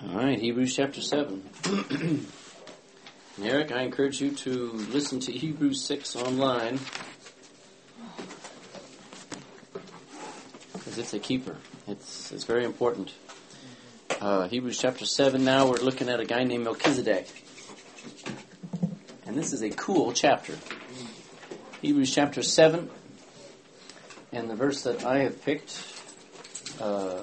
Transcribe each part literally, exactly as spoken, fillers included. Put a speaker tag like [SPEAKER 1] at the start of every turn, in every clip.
[SPEAKER 1] All right, Hebrews chapter seven. Eric, I encourage you to listen to Hebrews six online, because it's a keeper. It's it's very important. Uh, Hebrews chapter seven, now we're looking at a guy named Melchizedek. And this is a cool chapter. Hebrews chapter seven, and the verse that I have picked, uh,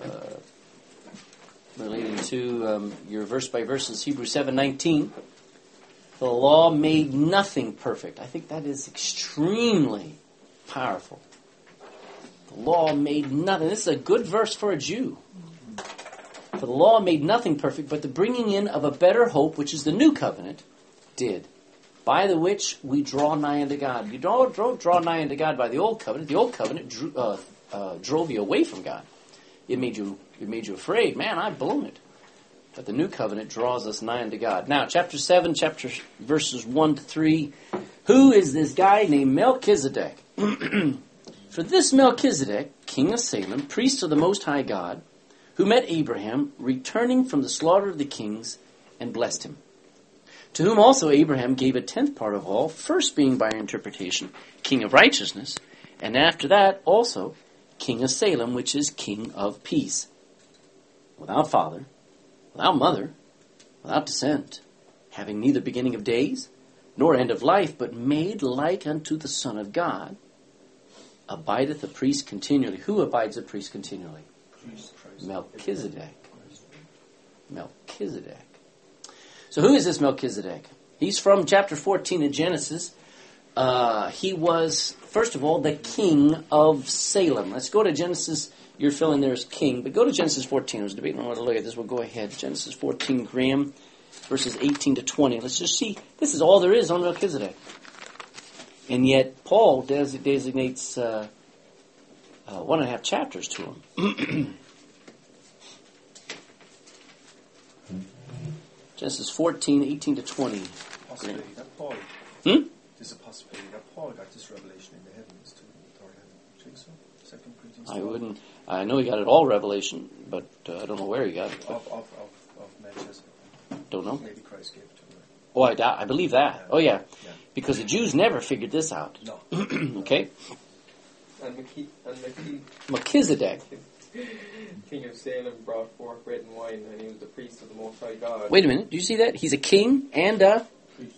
[SPEAKER 1] relating to um, your verse by verse is Hebrews seven nineteen. The law made nothing perfect. I think that is extremely powerful. The law made nothing. This is a good verse for a Jew. For the law made nothing perfect, but the bringing in of a better hope, which is the new covenant, did. By the which we draw nigh unto God. You don't, don't draw nigh unto God by the old covenant. The old covenant drew, uh, uh, drove you away from God. It made you it made you afraid. Man, I've blown it. But the new covenant draws us nigh unto God. Now, chapter seven, chapter verses one to three. Who is this guy named Melchizedek? For this Melchizedek, king of Salem, priest of the Most High God, who met Abraham, returning from the slaughter of the kings, and blessed him. To whom also Abraham gave a tenth part of all, first being by interpretation, king of righteousness, and after that also king of Salem, which is king of peace. Without father, without mother, without descent, having neither beginning of days, nor end of life, but made like unto the Son of God, abideth a priest continually. Who abides a priest continually? Melchizedek. Melchizedek. So who is this Melchizedek? He's from chapter fourteen of Genesis. Uh, he was, first of all, the king of Salem. Let's go to Genesis. You're filling there as king, but go to Genesis fourteen. I was debating on what to look at this. We'll go ahead. Genesis fourteen, Graham, verses eighteen to twenty. Let's just see. This is all there is on Melchizedek. And yet, Paul des- designates uh, uh, one and a half chapters to him. Genesis fourteen, eighteen to twenty.
[SPEAKER 2] Possibility that Paul.
[SPEAKER 1] Hmm?
[SPEAKER 2] There's a possibility that Paul got this revelation in the heavens too. Do you think so? Second Corinthians.
[SPEAKER 1] I wouldn't. I know he got it all revelation, but uh, I don't know where he got it.
[SPEAKER 2] Of, of, of, of Melchizedek.
[SPEAKER 1] Don't know.
[SPEAKER 2] Maybe Christ gave it to him.
[SPEAKER 1] Oh, I, doubt, I believe that.
[SPEAKER 2] Yeah.
[SPEAKER 1] Oh, yeah.
[SPEAKER 2] Yeah.
[SPEAKER 1] Because the Jews never figured this out.
[SPEAKER 2] No.
[SPEAKER 1] Okay?
[SPEAKER 3] And, Melchi- and Melchi-
[SPEAKER 1] Melchizedek.
[SPEAKER 3] king of Salem, brought forth bread and wine, and he was the priest of the Most High God.
[SPEAKER 1] Wait a minute. Do you see that? He's a king and a...
[SPEAKER 3] Priest.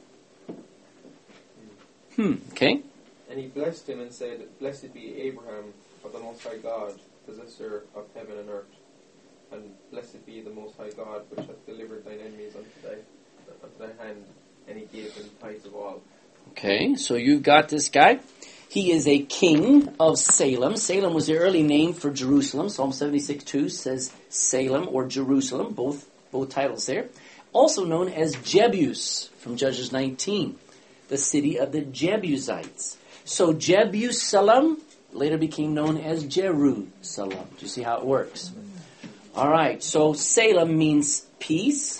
[SPEAKER 1] Hmm. Okay.
[SPEAKER 3] And he blessed him and said, Blessed be Abraham of the Most High God, possessor of heaven and earth. And blessed be the Most High God, which hath delivered thine enemies unto thy, unto thy hand, and he gave them tithes of all.
[SPEAKER 1] Okay. So you've got this guy. He is a king of Salem. Salem was the early name for Jerusalem. Psalm seventy-six two says Salem or Jerusalem, both both titles there. Also known as Jebus from Judges nineteen, the city of the Jebusites. So Jerusalem later became known as Jerusalem. Do you see how it works? All right, so Salem means peace.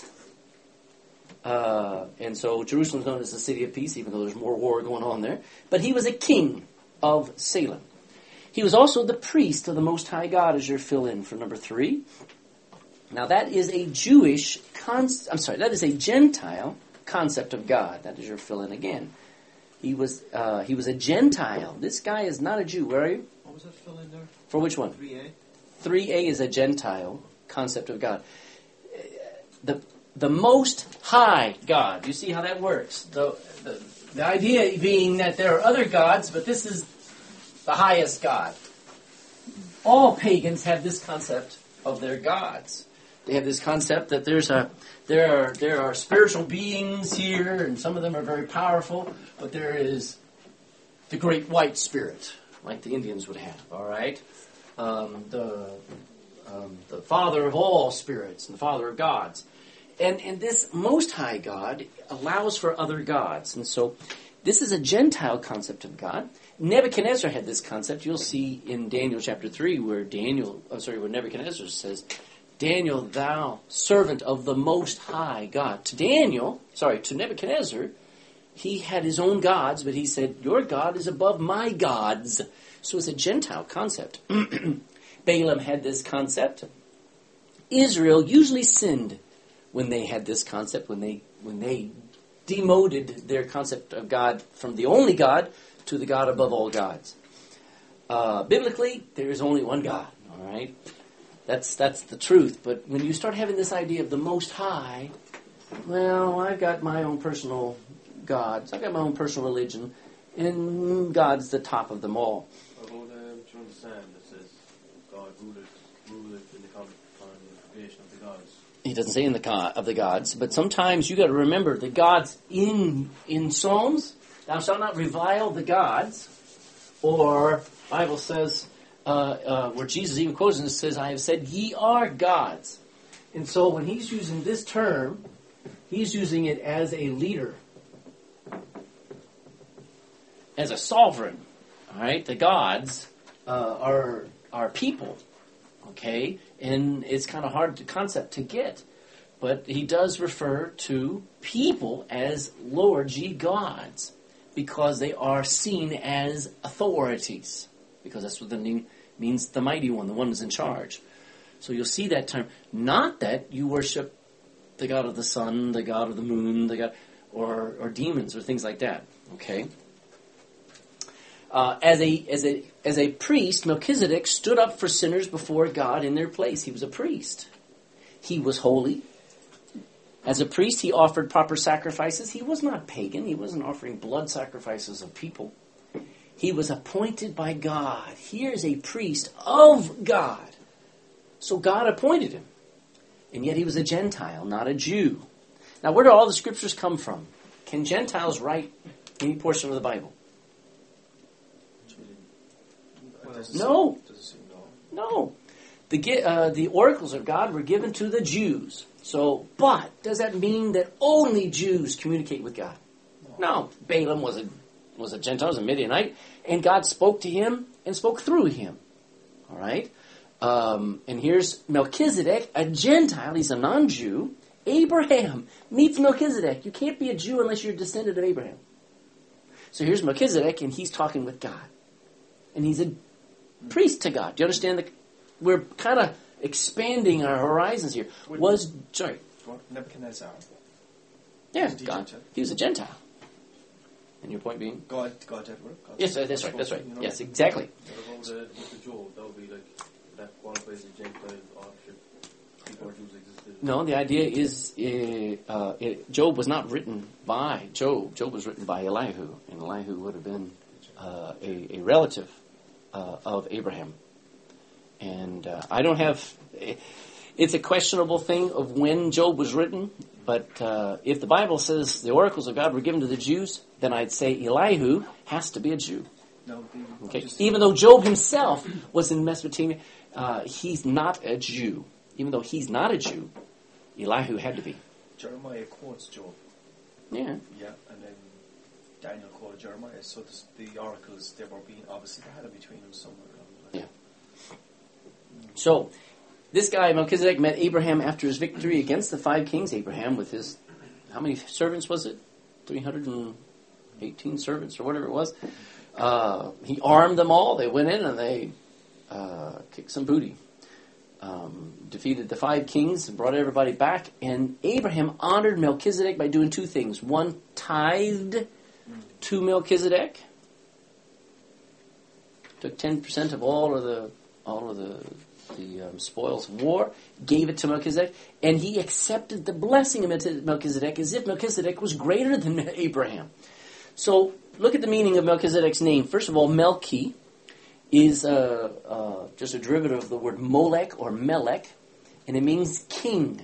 [SPEAKER 1] Uh, and so Jerusalem is known as the city of peace, even though there's more war going on there. But he was a king of Salem. He was also the priest of the Most High God, as your fill-in for number three. Now that is a Jewish, con- I'm sorry, that is a Gentile concept of God. That is your fill-in again. He was uh, he was a Gentile. This guy is not a Jew. Where are you?
[SPEAKER 2] What was that fill in there?
[SPEAKER 1] For which one?
[SPEAKER 2] three A.
[SPEAKER 1] three A is a Gentile concept of God. The the Most High God. You see how that works? The, the the idea being that there are other gods, but this is the highest God. All pagans have this concept of their gods. They have this concept that there's a there are there are spiritual beings here, and some of them are very powerful, but there is the Great White Spirit, like the Indians would have. All right, um, the um, the Father of all spirits and the Father of gods. And, and this Most High God allows for other gods. And so this is a Gentile concept of God. Nebuchadnezzar had this concept. You'll see in Daniel chapter three where Daniel, I'm sorry, where Nebuchadnezzar says, Daniel, thou servant of the Most High God. To Daniel, sorry, to Nebuchadnezzar, he had his own gods, but he said, your God is above my gods. So it's a Gentile concept. Balaam had this concept. Israel usually sinned when they had this concept, when they when they demoted their concept of God from the only God to the God above all gods. Uh, biblically, there is only one God. All right, that's that's the truth. But when you start having this idea of the Most High, well, I've got my own personal gods. I've got my own personal religion, and God's the top of them all.
[SPEAKER 4] About, um, do you understand that says God ruleth, ruleth in the congregation of the gods?
[SPEAKER 1] He doesn't say in the God of the gods, but sometimes you got to remember the gods in in Psalms. Thou shalt not revile the gods, or Bible says uh, uh, where Jesus even quotes and says, "I have said ye are gods." And so when he's using this term, he's using it as a leader, as a sovereign. All right, the gods uh, are are people. Okay, and it's kind of hard to concept to get, but he does refer to people as Lord ye gods because they are seen as authorities, because that's what the name means, the mighty one, the one who's in charge. So you'll see that term. Not that you worship the god of the sun, the god of the moon, the god, or or demons or things like that. Okay. Uh, as a as a as a priest, Melchizedek stood up for sinners before God in their place. He was a priest. He was holy. As a priest, he offered proper sacrifices. He was not pagan. He wasn't offering blood sacrifices of people. He was appointed by God. Here's a priest of God. So God appointed him. And yet he was a Gentile, not a Jew. Now, where do all the scriptures come from? Can Gentiles write any portion of the Bible? No. No. The uh, the oracles of God were given to the Jews. So, but does that mean that only Jews communicate with God? No. Balaam was a was a Gentile, was a Midianite, and God spoke to him and spoke through him. All right. Um, and here's Melchizedek, a Gentile. He's a non-Jew. Abraham meets Melchizedek. You can't be a Jew unless you're a descendant of Abraham. So here's Melchizedek, and he's talking with God, and he's a priest to God. Do you understand? The, we're kind of expanding our horizons here. Was sorry,
[SPEAKER 2] What? Nebuchadnezzar.
[SPEAKER 1] yeah,
[SPEAKER 2] Was he
[SPEAKER 1] God.
[SPEAKER 2] Gentile?
[SPEAKER 1] He was a Gentile. And your point being?
[SPEAKER 2] God, God did work. God
[SPEAKER 1] Yes, that's right. That's right.
[SPEAKER 2] you know?
[SPEAKER 1] Yes, exactly.
[SPEAKER 4] What about the, with the Job? That would be like, that qualifies as Gentile authorship before Jews existed.
[SPEAKER 1] No, the idea is uh, uh, it, Job was not written by Job. Job was written by Elihu, and Elihu would have been uh, a, a relative uh, of Abraham. And uh, I don't have... It's a questionable thing of when Job was written, but uh, if the Bible says the oracles of God were given to the Jews, then I'd say Elihu has to be a Jew.
[SPEAKER 2] No, the,
[SPEAKER 1] Okay,
[SPEAKER 2] just-
[SPEAKER 1] even though Job himself was in Mesopotamia, uh, he's not a Jew. Even though he's not a Jew, Elihu had to be.
[SPEAKER 2] Jeremiah quotes Job.
[SPEAKER 1] Yeah.
[SPEAKER 2] Yeah, and then Daniel quoted Jeremiah. So this, the oracles, they were being, obviously they had it between them somewhere.
[SPEAKER 1] Yeah. So, this guy, Melchizedek, met Abraham after his victory against the five kings. Abraham with his, how many servants was it? three hundred eighteen servants or whatever it was. Uh, he armed them all. They went in and they uh, kicked some booty. Um, defeated the five kings and brought everybody back. And Abraham honored Melchizedek by doing two things. One, tithed to Melchizedek. Took ten percent of all of the all of the the um, spoils of war, gave it to Melchizedek, and he accepted the blessing of Melchizedek as if Melchizedek was greater than Abraham. So look at the meaning of Melchizedek's name. First of all, Melchi is uh, uh, just a derivative of the word Molech or Melech, and it means king.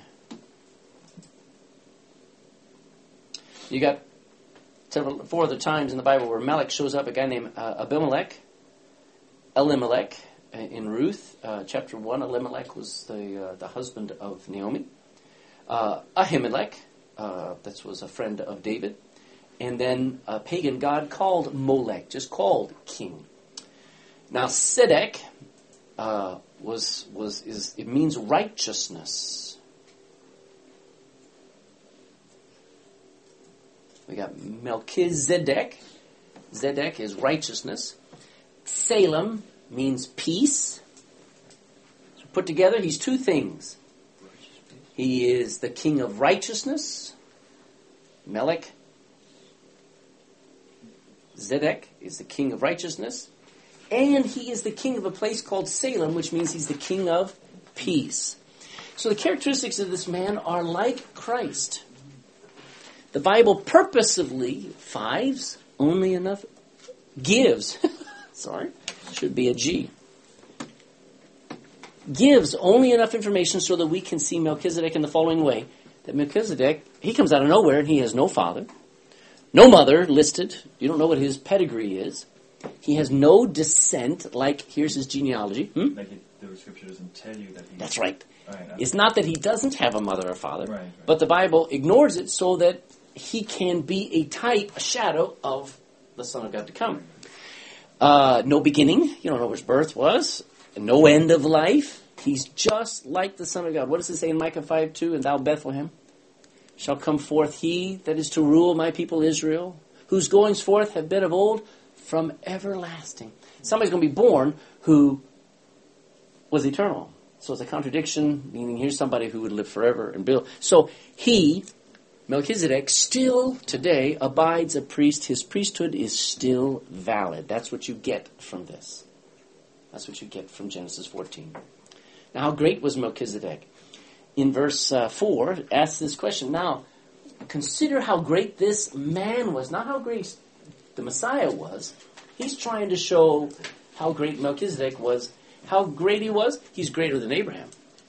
[SPEAKER 1] You got several, four other times in the Bible where Melech shows up, a guy named uh, Abimelech, Elimelech, in Ruth, uh, chapter one. Elimelech was the uh, the husband of Naomi. Uh, Ahimelech, uh, that was a friend of David. And then a pagan god called Molech, just called king. Now, Sedek uh, was was is it means righteousness. We got Melchizedek. Zedek is righteousness. Salem means peace. So put together, he's two things. He is the king of righteousness. Melech Zedek is the king of righteousness. And he is the king of a place called Salem, which means he's the king of peace. So the characteristics of this man are like Christ. The Bible purposively, fives, only enough, gives, sorry, should be a G, gives only enough information so that we can see Melchizedek in the following way. That Melchizedek, he comes out of nowhere and he has no father, no mother listed. You don't know what his pedigree is. He has no descent, like, here's his genealogy. Hmm?
[SPEAKER 2] Like it, the scripture doesn't tell you that he...
[SPEAKER 1] That's right.
[SPEAKER 2] Right,
[SPEAKER 1] It's not that he doesn't have a mother or father,
[SPEAKER 2] Right, right.
[SPEAKER 1] but the Bible ignores it so that he can be a type, a shadow of the Son of God to come. Uh, no beginning. You don't know what his birth was. No end of life. He's just like the Son of God. What does it say in Micah five two? And thou, Bethlehem, shall come forth he that is to rule my people Israel, whose goings forth have been of old, from everlasting. Somebody's going to be born who was eternal. So it's a contradiction, meaning here's somebody who would live forever and build. So he, Melchizedek, still today abides a priest. His priesthood is still valid. That's what you get from this. That's what you get from Genesis fourteen. Now, how great was Melchizedek? In verse uh, four, it asks this question. Now, consider how great this man was, not how great the Messiah was. He's trying to show how great Melchizedek was. How great he was? He's greater than Abraham.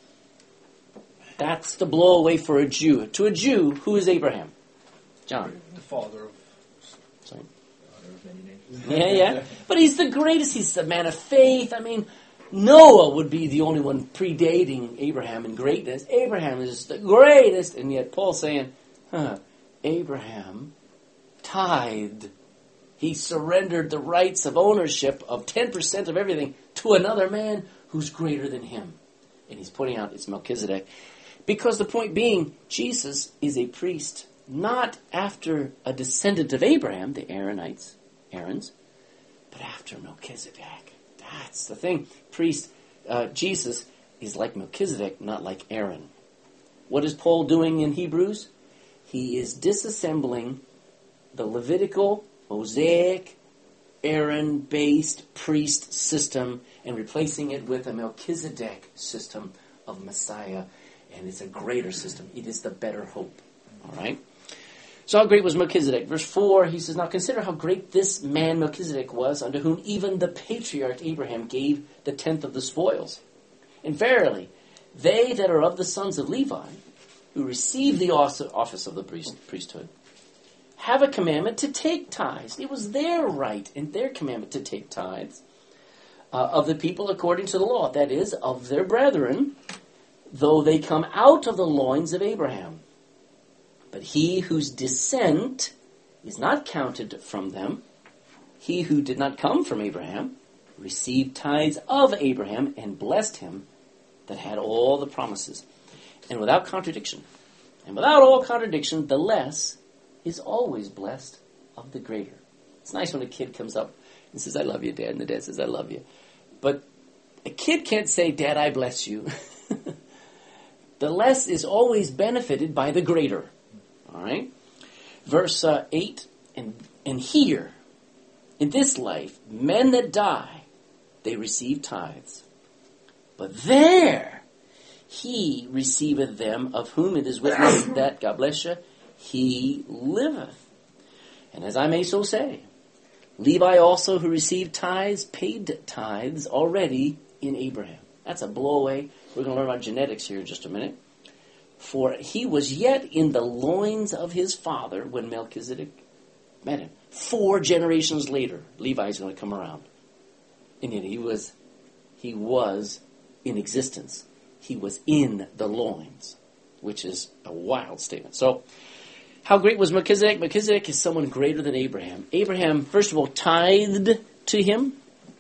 [SPEAKER 1] That's the blow away for a Jew. To a Jew, who is Abraham? John.
[SPEAKER 2] The father of...
[SPEAKER 1] Sorry.
[SPEAKER 2] Father of many names.
[SPEAKER 1] Yeah, yeah. But he's the greatest. He's the man of faith. I mean, Noah would be the only one predating Abraham in greatness. Abraham is the greatest. And yet Paul's saying, huh, Abraham tithed. He surrendered the rights of ownership of ten percent of everything to another man who's greater than him. And he's pointing out it's Melchizedek. Because the point being, Jesus is a priest, not after a descendant of Abraham, the Aaronites, Aarons, but after Melchizedek. That's the thing. Priest, uh, Jesus is like Melchizedek, not like Aaron. What is Paul doing in Hebrews? He is disassembling the Levitical, Mosaic, Aaron-based priest system and replacing it with a Melchizedek system of Messiah. And it's a greater system. It is the better hope. All right? So how great was Melchizedek? Verse four, he says, now consider how great this man Melchizedek was, unto whom even the patriarch Abraham gave the tenth of the spoils. And verily, they that are of the sons of Levi, who receive the office of the priest, priesthood, have a commandment to take tithes. It was their right and their commandment to take tithes uh, of the people according to the law, that is, of their brethren, though they come out of the loins of Abraham. But he whose descent is not counted from them, he who did not come from Abraham, received tithes of Abraham and blessed him that had all the promises. And without contradiction, and without all contradiction, the less is always blessed of the greater. It's nice when a kid comes up and says, I love you, Dad, and the dad says, I love you. But a kid can't say, Dad, I bless you. The less is always benefited by the greater. All right? Verse uh, eight, and, and here, in this life, men that die, they receive tithes. But there, he receiveth them, of whom it is witness that, God bless you, he liveth. And as I may so say, Levi also, who received tithes, paid tithes already in Abraham. That's a blowaway. We're going to learn about genetics here in just a minute. For he was yet in the loins of his father when Melchizedek met him. Four generations later, Levi is going to come around. And yet he was, he was in existence. He was in the loins, which is a wild statement. So, how great was Melchizedek? Melchizedek is someone greater than Abraham. Abraham, first of all, tithed to him.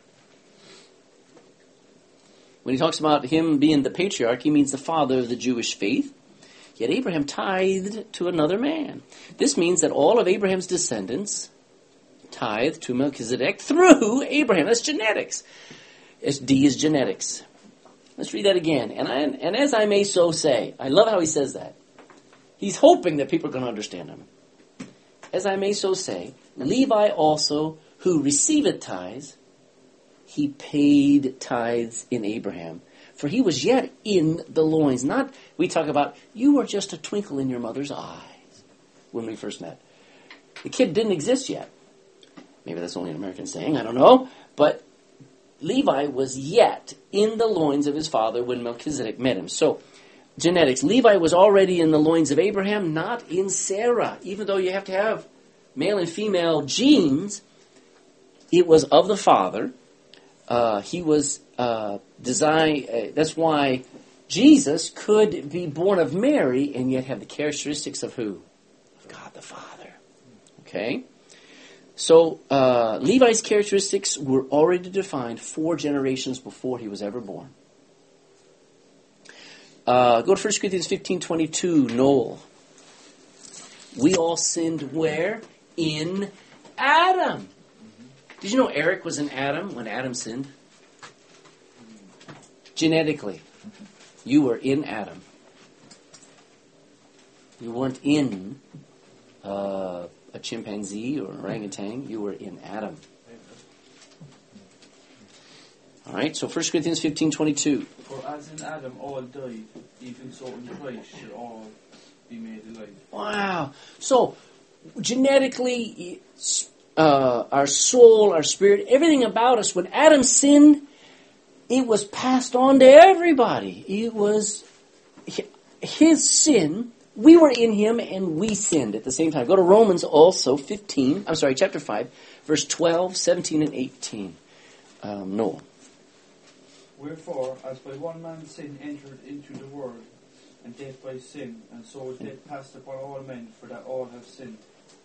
[SPEAKER 1] When he talks about him being the patriarch, he means the father of the Jewish faith. Yet Abraham tithed to another man. This means that all of Abraham's descendants tithed to Melchizedek through Abraham. That's genetics. D is genetics. Let's read that again. And, I, and as I may so say, I love how he says that. He's hoping that people are going to understand him. As I may so say, Levi also, who receiveth tithes, he paid tithes in Abraham. For he was yet in the loins. Not, we talk about, you were just a twinkle in your mother's eyes when we first met. The kid didn't exist yet. Maybe that's only an American saying, I don't know. But Levi was yet in the loins of his father when Melchizedek met him. So, genetics. Levi was already in the loins of Abraham, not in Sarah. Even though you have to have male and female genes, it was of the father. Uh, he was uh, designed, uh, that's why Jesus could be born of Mary and yet have the characteristics of who? Of God the Father. Okay? So, uh, Levi's characteristics were already defined four generations before he was ever born. Uh, go to First Corinthians fifteen twenty-two, Noel. We all sinned where? In Adam. Did you know Eric was in Adam when Adam sinned? Genetically, you were in Adam. You weren't in uh, a chimpanzee or orangutan. You were in Adam. All right, so First Corinthians fifteen twenty-two.
[SPEAKER 5] For as in Adam all died, even so in Christ shall all be made alive.
[SPEAKER 1] Wow. So, genetically, uh, our soul, our spirit, everything about us, when Adam sinned, it was passed on to everybody. It was his sin. We were in him and we sinned at the same time. Go to Romans also, fifteen, I'm sorry, chapter five, verse twelve, seventeen, and eighteen. Um, Noel.
[SPEAKER 5] Wherefore, as by one man's sin entered into the world, and death by sin, and so is death passed upon all men, for that all have sinned.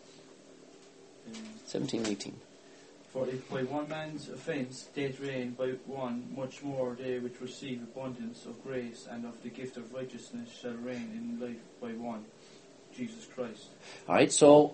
[SPEAKER 5] Um,
[SPEAKER 1] seventeen, eighteen.
[SPEAKER 5] For if by one man's offence death reigned by one, much more they which receive abundance of grace and of the gift of righteousness shall reign in life by one, Jesus Christ.
[SPEAKER 1] All right, so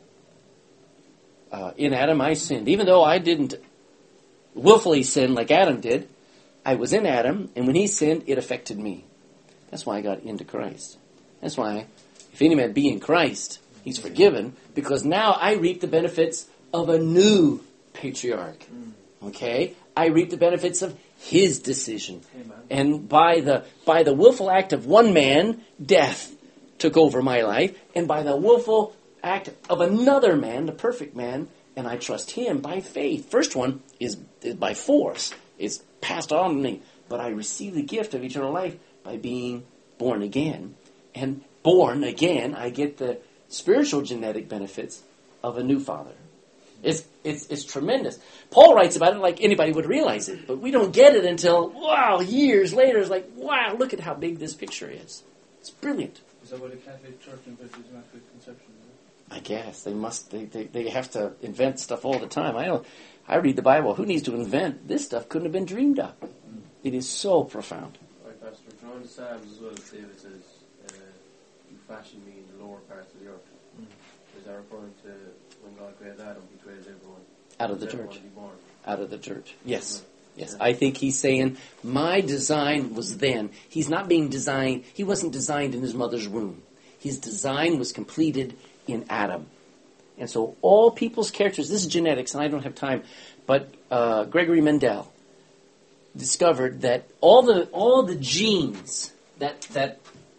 [SPEAKER 1] uh, in Adam I sinned. Even though I didn't willfully sin like Adam did, I was in Adam, and when he sinned, it affected me. That's why I got into Christ. That's why, if any man be in Christ, he's forgiven, because now I reap the benefits of a new patriarch. Okay? I reap the benefits of his decision.
[SPEAKER 5] Amen.
[SPEAKER 1] And by the by the willful act of one man, death took over my life, and by the willful act of another man, the perfect man, and I trust him by faith. First one is, is by force. It's passed on to me. But I receive the gift of eternal life by being born again. And born again, I get the spiritual genetic benefits of a new father. It's, it's, it's tremendous. Paul writes about it like anybody would realize it, but we don't get it until, wow, years later. It's like, wow, look at how big this picture is. It's brilliant.
[SPEAKER 5] Is that why the Catholic Church invented Immaculate Conception?
[SPEAKER 1] I guess they must. They, they they have to invent stuff all the time. I don't. I read the Bible. Who needs to invent this stuff? Couldn't have been dreamed up. It is so profound.
[SPEAKER 4] Right, Pastor. Drawing the Psalms as well, David says, uh, "You fashioned me in the lower parts of the earth." Mm. Is that referring to when God created Adam? He created everyone
[SPEAKER 1] Out of the
[SPEAKER 4] everyone
[SPEAKER 1] church.
[SPEAKER 4] to be born.
[SPEAKER 1] Out of the church. Yes.
[SPEAKER 4] Mm-hmm.
[SPEAKER 1] Yes. I think he's saying my design was then. He's not being designed. He wasn't designed in his mother's womb. His design was completed in Adam. And so all people's characters, this is genetics, and I don't have time, but uh, Gregory Mendel discovered that all the all the genes that that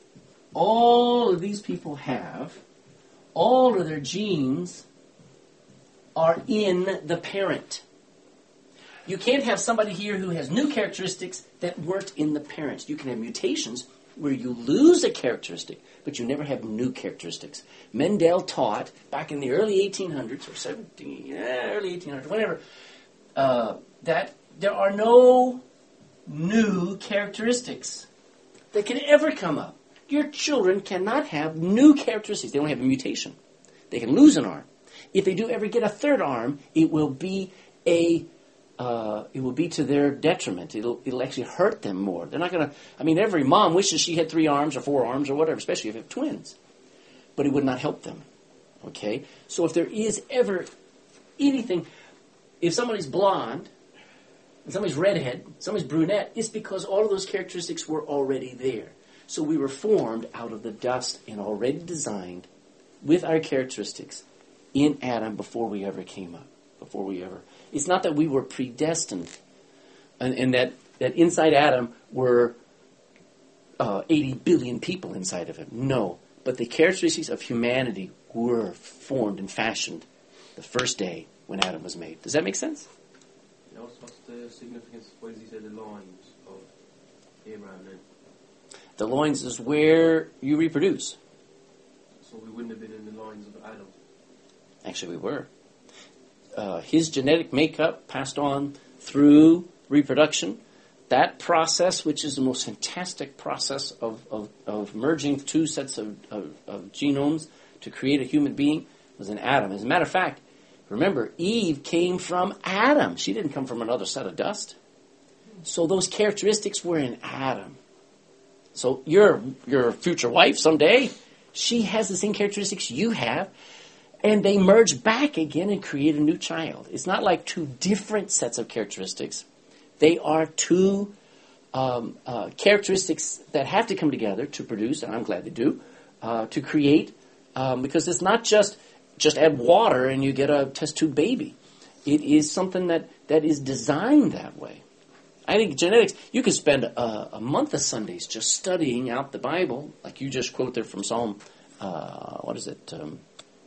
[SPEAKER 1] all of these people have, all of their genes are in the parent. You can't have somebody here who has new characteristics that weren't in the parents. You can have mutations where you lose a characteristic, but you never have new characteristics. Mendel taught back in the early eighteen hundreds, or seventeen, yeah, early eighteen hundreds, whatever, uh, that there are no new characteristics that can ever come up. Your children cannot have new characteristics. They don't have a mutation. They can lose an arm. If they do ever get a third arm, it will be a Uh, it will be to their detriment. It'll it'll actually hurt them more. They're not going to. I mean, every mom wishes she had three arms or four arms or whatever, especially if you have twins. But it would not help them. Okay? So if there is ever anything, if somebody's blonde and somebody's redhead, somebody's brunette, it's because all of those characteristics were already there. So we were formed out of the dust and already designed with our characteristics in Adam before we ever came up. Before we ever. It's not that we were predestined and, and that, that inside Adam were uh, eighty billion people inside of him. No. But the characteristics of humanity were formed and fashioned the first day when Adam was made. Does that make sense?
[SPEAKER 4] You know, what's the significance, why does he say the loins of Abraham then?
[SPEAKER 1] The loins is where you reproduce.
[SPEAKER 4] So we wouldn't have been in the loins of Adam.
[SPEAKER 1] Actually, we were. Uh, his genetic makeup passed on through reproduction. That process, which is the most fantastic process of, of, of merging two sets of, of, of genomes to create a human being, was in Adam. As a matter of fact, remember, Eve came from Adam. She didn't come from another set of dust. So those characteristics were in Adam. So your your future wife someday, she has the same characteristics you have, and they merge back again and create a new child. It's not like two different sets of characteristics. They are two um, uh, characteristics that have to come together to produce, and I'm glad they do, uh, to create, um, because it's not just just add water and you get a test tube baby. It is something that, that is designed that way. I think genetics, you could spend a, a month of Sundays just studying out the Bible, like you just quote there from Psalm, uh, what is it, um,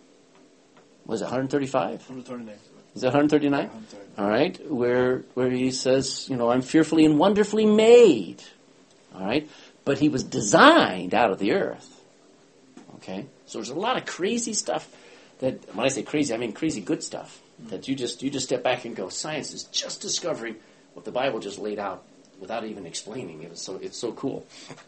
[SPEAKER 1] was it one thirty-five?
[SPEAKER 2] one thirty-nine.
[SPEAKER 1] Is that one thirty-nine?
[SPEAKER 2] one thirty-nine.
[SPEAKER 1] All right, where where he says, you know, I'm fearfully and wonderfully made. All right, but he was designed out of the earth. Okay, so there's a lot of crazy stuff that, when I say crazy, I mean crazy good stuff, mm-hmm. that you just you just step back and go, science is just discovering what the Bible just laid out without even explaining. It was so it's so cool.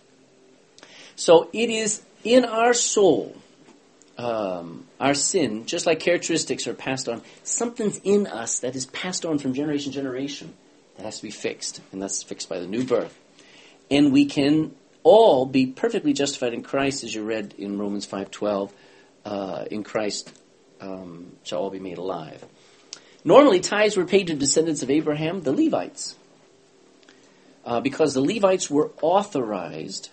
[SPEAKER 1] So it is in our soul. Um, our sin, just like characteristics are passed on, something's in us that is passed on from generation to generation that has to be fixed, and that's fixed by the new birth. And we can all be perfectly justified in Christ, as you read in Romans five twelve. Uh, in Christ um, shall all be made alive. Normally, tithes were paid to descendants of Abraham, the Levites, uh, because the Levites were authorized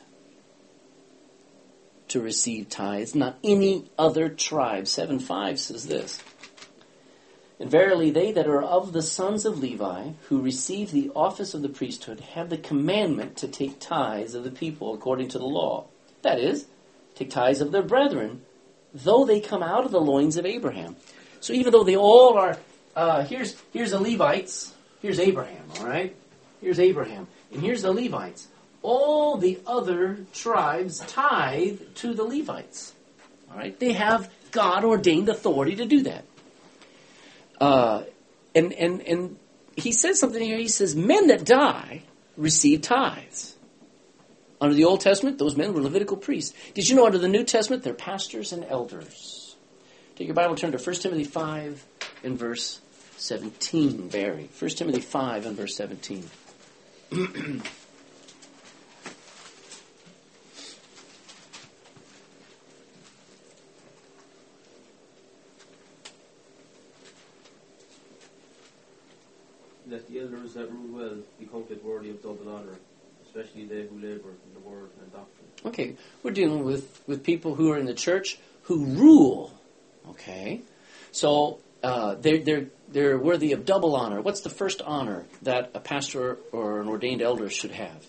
[SPEAKER 1] to receive tithes, not any other tribe. seven five says this. And verily they that are of the sons of Levi, who receive the office of the priesthood, have the commandment to take tithes of the people according to the law. That is, take tithes of their brethren, though they come out of the loins of Abraham. So even though they all are, uh, here's here's the Levites, here's Abraham, all right? Here's Abraham, and here's the Levites. All the other tribes tithe to the Levites. All right, they have God-ordained authority to do that. Uh, and and and he says something here. He says, "Men that die receive tithes." Under the Old Testament, those men were Levitical priests. Did you know under the New Testament, they're pastors and elders? Take your Bible, turn to First Timothy five and verse seventeen. Barry, First Timothy five and verse seventeen.
[SPEAKER 4] Let the elders that rule well be counted worthy of double honour, especially they who labour in the word and doctrine.
[SPEAKER 1] Okay, we're dealing with, with people who are in the church who rule. Okay, so uh, they're they're they're worthy of double honor. What's the first honor that a pastor or an ordained elder should have?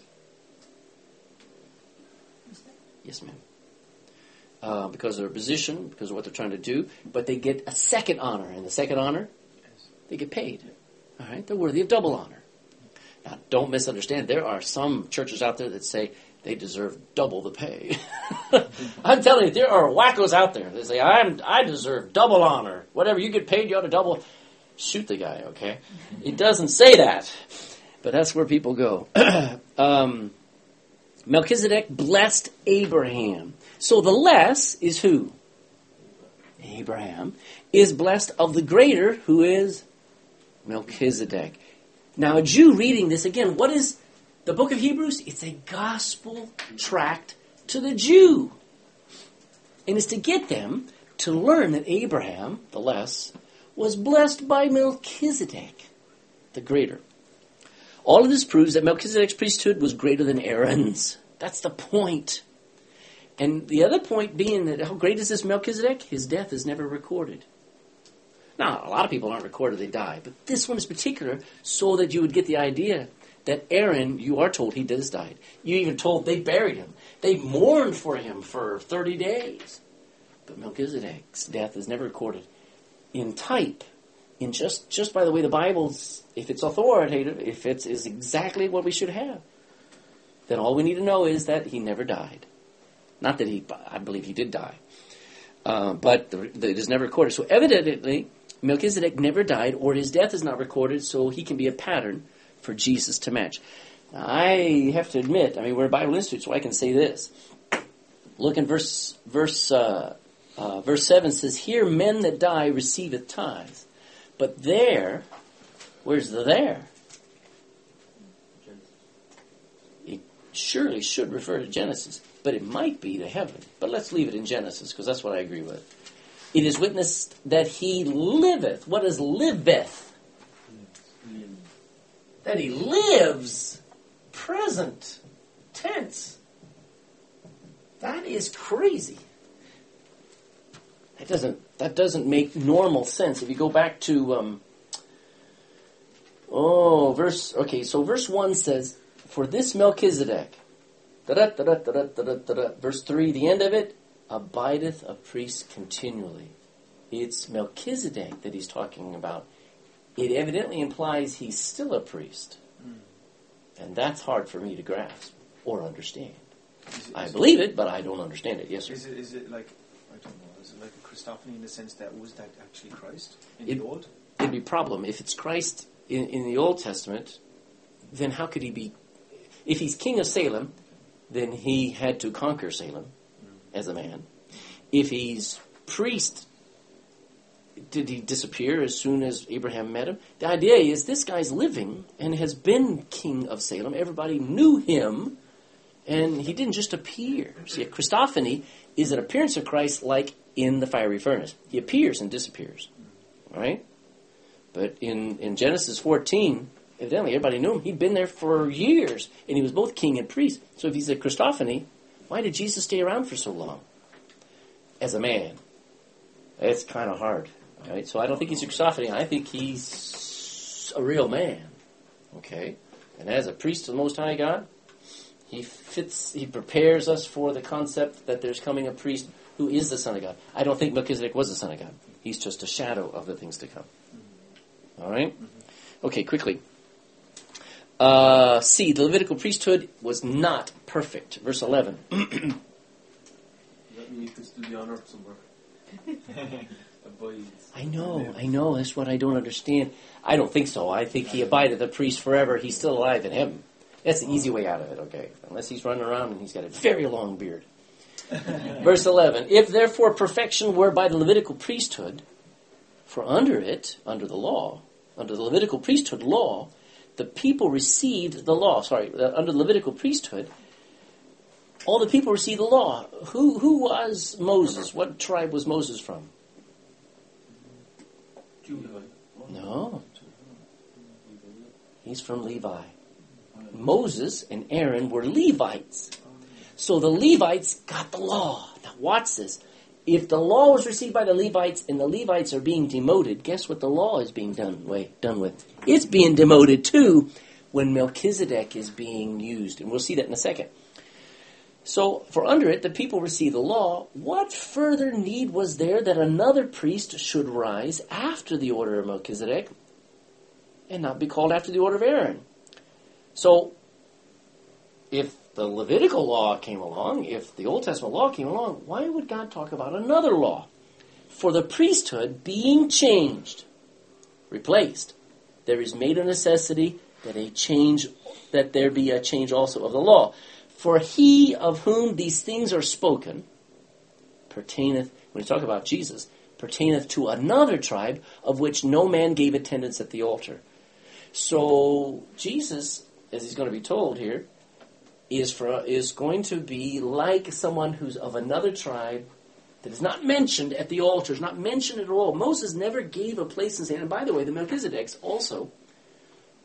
[SPEAKER 1] Yes, ma'am. Uh, because of their position, because of what they're trying to do, but they get a second honor, and the second honor, they get paid. All right, they're worthy of double honor. Now, don't misunderstand. There are some churches out there that say they deserve double the pay. I'm telling you, there are wackos out there that say, I'm, I deserve double honor. Whatever you get paid, you ought to double. Shoot the guy, okay? It doesn't say that, but that's where people go. um, Melchizedek blessed Abraham. So the less is who? Abraham is blessed of the greater, who is Melchizedek. Now, a Jew reading this, again, what is the book of Hebrews? It's a gospel tract to the Jew. And it's to get them to learn that Abraham, the less, was blessed by Melchizedek, the greater. All of this proves that Melchizedek's priesthood was greater than Aaron's. That's the point. And the other point being that how great is this Melchizedek? His death is never recorded. Now, a lot of people aren't recorded, they die. But this one is particular so that you would get the idea that Aaron, you are told he does died. You even told they buried him. They mourned for him for thirty days. But Melchizedek's death is never recorded. In type, in just, just by the way the Bible's, if it's authoritative, if it's is exactly what we should have, then all we need to know is that he never died. Not that he, I believe he did die. Uh, but the, the, it is never recorded. So evidently, Melchizedek never died, or his death is not recorded, so he can be a pattern for Jesus to match. Now, I have to admit, I mean, we're a Bible Institute, so I can say this. Look in verse verse uh, uh, verse seven says, "Here men that die receiveth tithes." But there, where's the there? It surely should refer to Genesis, but it might be to heaven. But let's leave it in Genesis, because that's what I agree with. It is witnessed that he liveth. What is liveth? That he lives. Present tense. That is crazy. That doesn't that doesn't make normal sense. If you go back to um, oh verse okay, so verse one says, "For this Melchizedek," da-da, da-da, da-da, da-da, da-da, verse three, the end of it, "abideth a priest continually." It's Melchizedek that he's talking about. It evidently implies he's still a priest. Mm. And that's hard for me to grasp or understand.
[SPEAKER 2] Is it,
[SPEAKER 1] I
[SPEAKER 2] is
[SPEAKER 1] believe it, but I don't understand it. Yes, sir.
[SPEAKER 2] Is it, is it like, I don't know, is it like a Christophany in the sense that was that actually Christ in
[SPEAKER 1] it,
[SPEAKER 2] the Old?
[SPEAKER 1] It'd be a problem. If it's Christ in, in the Old Testament, then how could he be... If he's king of Salem, then he had to conquer Salem mm. as a man. If he's priest, did he disappear as soon as Abraham met him? The idea is this guy's living and has been king of Salem. Everybody knew him, and he didn't just appear. See, a Christophany is an appearance of Christ like in the fiery furnace. He appears and disappears. All right? But in, in Genesis fourteen, evidently everybody knew him. He'd been there for years, and he was both king and priest. So if he's a Christophany, why did Jesus stay around for so long? As a man. It's kind of hard. Right? So I don't think he's a Christophany. I think he's a real man. Okay? And as a priest of the Most High God, he fits, he prepares us for the concept that there's coming a priest who is the Son of God. I don't think Melchizedek was the Son of God. He's just a shadow of the things to come. All right? Okay, quickly. Uh, C, the Levitical priesthood was not perfect. Verse eleven.
[SPEAKER 4] That means you can still be on earth somewhere.
[SPEAKER 1] I know, I know. That's what I don't understand. I don't think so. I think he abideth a priest forever. He's still alive in heaven. That's the easy way out of it, okay? Unless he's running around and he's got a very long beard. Verse eleven. If therefore perfection were by the Levitical priesthood, for under it, under the law, under the Levitical priesthood law, the people received the law. Sorry, under the Levitical priesthood, all the people received the law. Who who was Moses? What tribe was Moses from? No. He's from Levi. Moses and Aaron were Levites. So the Levites got the law. Now watch this. If the law was received by the Levites and the Levites are being demoted, guess what the law is being done, wait, done with? It's being demoted too when Melchizedek is being used. And we'll see that in a second. So, for under it, the people receive the law. What further need was there that another priest should rise after the order of Melchizedek and not be called after the order of Aaron? So, if the Levitical law came along, if the Old Testament law came along, why would God talk about another law? For the priesthood being changed, replaced, there is made a necessity that a change, that there be a change also of the law. For he of whom these things are spoken pertaineth, when we talk about Jesus, pertaineth to another tribe of which no man gave attendance at the altar. So Jesus, as he's going to be told here, is for is going to be like someone who's of another tribe that is not mentioned at the altar, is not mentioned at all. Moses never gave a place in Salem. And by the way, the Melchizedeks also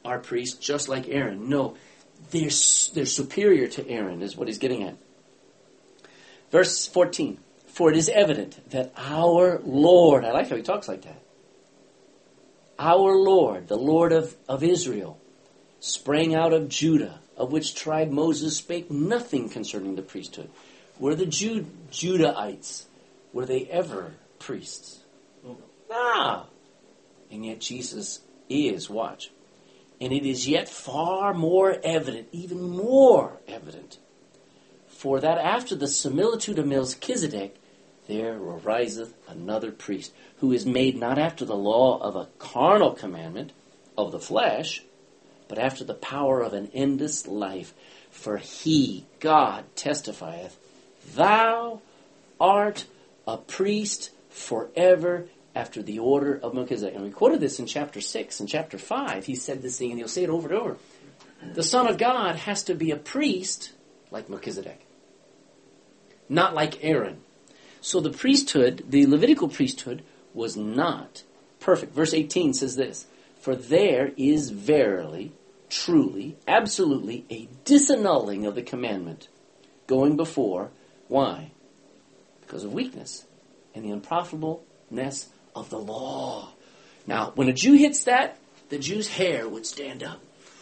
[SPEAKER 1] are priests just like Aaron. No, they're, they're superior to Aaron is what he's getting at. Verse fourteen. For it is evident that our Lord, I like how he talks like that. Our Lord, the Lord of, of Israel, sprang out of Judah, of which tribe Moses spake nothing concerning the priesthood. Were the Jude, Judahites, were they ever priests? No. And yet Jesus is, watch. And it is yet far more evident, even more evident, for that after the similitude of Melchizedek, there ariseth another priest, who is made not after the law of a carnal commandment of the flesh, but after the power of an endless life. For he, God, testifieth, thou art a priest forever after the order of Melchizedek. And we quoted this in chapter six and chapter five. He said this thing, and he'll say it over and over. The Son of God has to be a priest like Melchizedek, not like Aaron. So the priesthood, the Levitical priesthood, was not perfect. Verse eighteen says this, for there is verily, truly, absolutely a disannulling of the commandment going before. Why? Because of weakness and the unprofitableness of the law. Now, when a Jew hits that, the Jew's hair would stand up.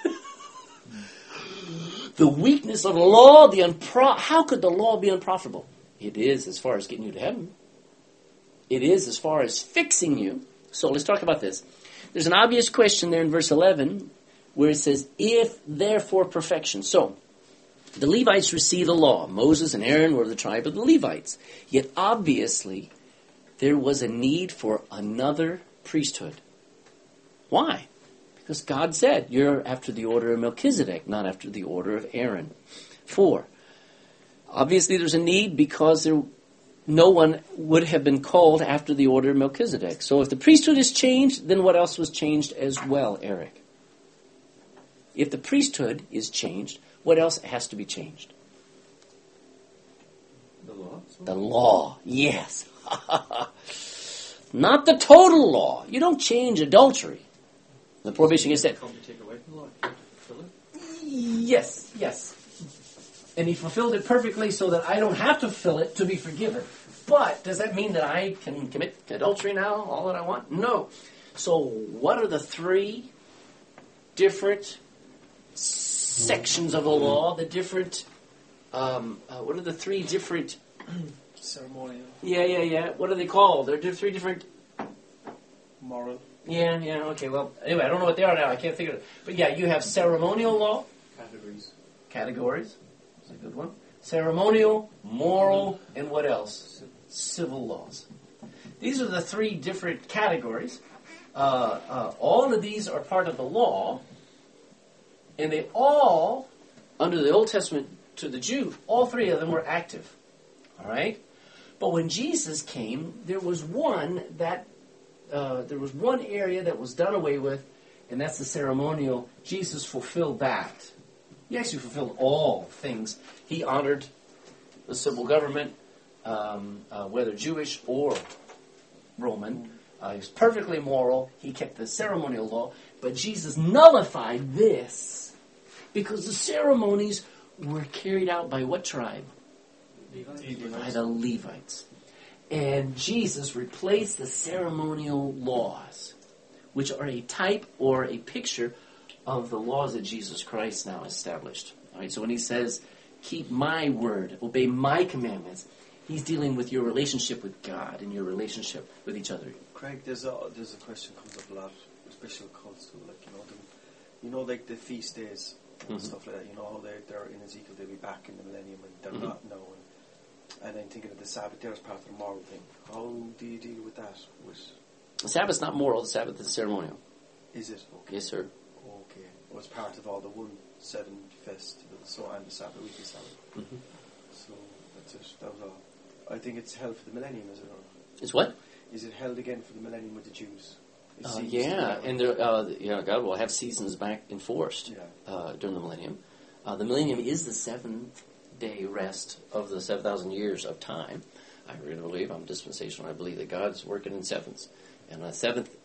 [SPEAKER 1] The weakness of the law, the unpro- how could the law be unprofitable? It is as far as getting you to heaven. It is as far as fixing you. So let's talk about this. There's an obvious question there in verse eleven where it says, if therefore perfection. So, the Levites received the law. Moses and Aaron were the tribe of the Levites. Yet obviously, there was a need for another priesthood. Why? Because God said, you're after the order of Melchizedek, not after the order of Aaron. Four, obviously there's a need because there, no one would have been called after the order of Melchizedek. So if the priesthood is changed, then what else was changed as well, Eric? If the priesthood is changed, what else has to be changed?
[SPEAKER 2] The law.
[SPEAKER 1] The law, yes. Not the total law. You don't change adultery. The prohibition against that.
[SPEAKER 2] Come to take away from the law, you have to fulfill it.
[SPEAKER 1] Yes, yes. And he fulfilled it perfectly so that I don't have to fulfill it to be forgiven. But does that mean that I can commit adultery now, all that I want? No. So what are the three different sections of the law, the different, um, uh, what are the three different...
[SPEAKER 2] Ceremonial.
[SPEAKER 1] Yeah, yeah, yeah. What are they called? They're di- three different...
[SPEAKER 2] Moral.
[SPEAKER 1] Yeah, yeah, okay, well, anyway, I don't know what they are now. I can't figure it out. But yeah, you have ceremonial law.
[SPEAKER 4] Categories.
[SPEAKER 1] Categories. That's a good one. Ceremonial, moral, and what else? Civil laws. These are the three different categories. Uh, uh, all of these are part of the law, and they all, under the Old Testament to the Jew, all three of them were active. All right? But when Jesus came, there was one that, uh, there was one area that was done away with, and that's the ceremonial. Jesus fulfilled that. He actually fulfilled all things. He honored the civil government, um, uh, whether Jewish or Roman. Uh, he was perfectly moral. He kept the ceremonial law. But Jesus nullified this because the ceremonies were carried out by what tribe? By the Levites. And Jesus replaced the ceremonial laws, which are a type or a picture of the laws that Jesus Christ now established. All right, so when he says, keep my word, obey my commandments, he's dealing with your relationship with God and your relationship with each other.
[SPEAKER 2] Craig, there's a there's a question comes up a lot, especially with cults too. Like you know, the, you know, like the feast days and
[SPEAKER 1] Mhm.
[SPEAKER 2] stuff like that. You know how they they're in Ezekiel, they'll be back in the millennium, and they're
[SPEAKER 1] Mhm.
[SPEAKER 2] not now. And, and then thinking of the Sabbath there as part of the moral thing. How do you deal with that? With
[SPEAKER 1] The Sabbath's not moral, the Sabbath is ceremonial.
[SPEAKER 2] is it okay?
[SPEAKER 1] Yes, sir.
[SPEAKER 2] Okay, well, it's part of all the one seven festivals, so and the Sabbath, weekly Sabbath.
[SPEAKER 1] Mm-hmm.
[SPEAKER 2] So that's it. That was all. I think it's held for the millennium, is it? Or
[SPEAKER 1] It's what?
[SPEAKER 2] is it held again for the millennium with the Jews? Is
[SPEAKER 1] Uh,
[SPEAKER 2] seasons
[SPEAKER 1] yeah,
[SPEAKER 2] again?
[SPEAKER 1] and there, uh, you know, God will have seasons back enforced
[SPEAKER 2] Yeah.
[SPEAKER 1] uh, during the millennium. Uh, the millennium is the seventh day rest of the seven thousand years of time. I really believe, I'm dispensational, I believe that God's working in sevenths. And on the seventh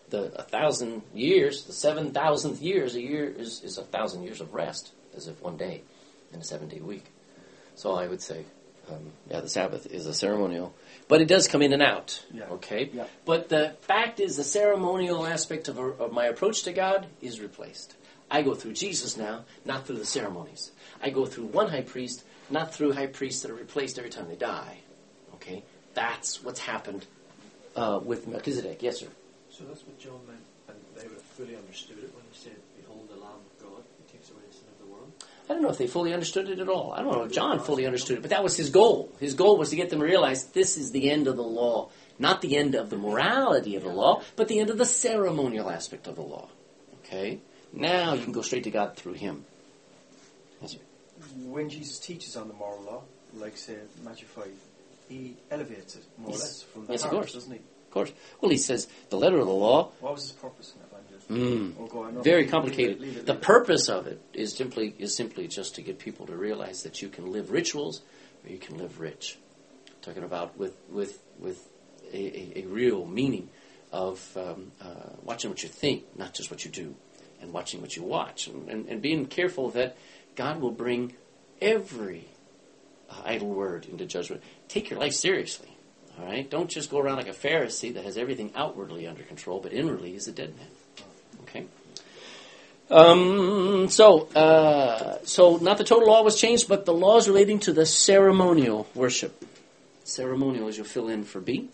[SPEAKER 1] the a thousand years, the seven thousandth years, a year is, is a thousand years of rest, as if one day in a seven-day week. So I would say, um, yeah, the Sabbath is a ceremonial, but it does come in and out.
[SPEAKER 2] Yeah.
[SPEAKER 1] Okay,
[SPEAKER 2] Yeah.
[SPEAKER 1] but the fact is, the ceremonial aspect of, of my approach to God is replaced. I go through Jesus now, not through the ceremonies. I go through one high priest, not through high priests that are replaced every time they die. Okay, that's what's happened uh, with Melchizedek. Yes, sir.
[SPEAKER 6] So that's what John meant, and they would have fully understood it when he said, "Behold, the Lamb of God who takes away the sin of the world."
[SPEAKER 1] I don't know if they fully understood it at all. I don't know if John fully understood it, but that was his goal. His goal was to get them to realize this is the end of the law, not the end of the morality of the law, but the end of the ceremonial aspect of the law. Okay? Now you can go straight to God through him. Yes, sir.
[SPEAKER 2] When Jesus teaches on the moral law, like say Matthew five, he elevates it more
[SPEAKER 1] Yes.
[SPEAKER 2] or less from the
[SPEAKER 1] Yes, of
[SPEAKER 2] heart,
[SPEAKER 1] course.
[SPEAKER 2] doesn't he?
[SPEAKER 1] Of course. Well, he says the letter of the law,
[SPEAKER 2] What was his purpose in evangelism?
[SPEAKER 1] Mm.
[SPEAKER 2] Oh, go on, no,
[SPEAKER 1] very
[SPEAKER 2] leave it,
[SPEAKER 1] complicated.
[SPEAKER 2] leave it,
[SPEAKER 1] The
[SPEAKER 2] leave it.
[SPEAKER 1] purpose of it is simply is simply just to get people to realize that you can live rituals or you can live rich. Talking about with with with a, a, a real meaning of um, uh, watching what you think, not just what you do, and watching what you watch, and, and, and being careful that God will bring every uh, idle word into judgment. Take your life seriously. All right? Don't just go around like a Pharisee that has everything outwardly under control, but inwardly is a dead man. Okay? Um, so, uh, so not the total law was changed, but the laws relating to the ceremonial worship. Ceremonial, as you'll fill in for B.